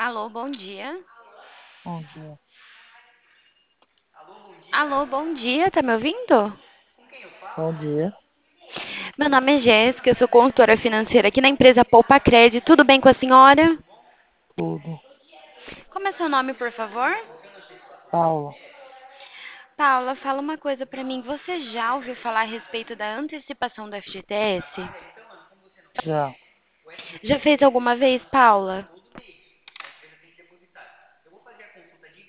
Alô, bom dia. Bom dia. Alô, bom dia, tá me ouvindo? Bom dia. Meu nome é Jéssica, eu sou consultora financeira aqui na empresa Poupa Cred. Tudo bem com a senhora? Tudo. Como é seu nome, por favor? Paula. Paula, fala uma coisa pra mim. Você já ouviu falar a respeito da antecipação do FGTS? Já. Já fez alguma vez, Paula?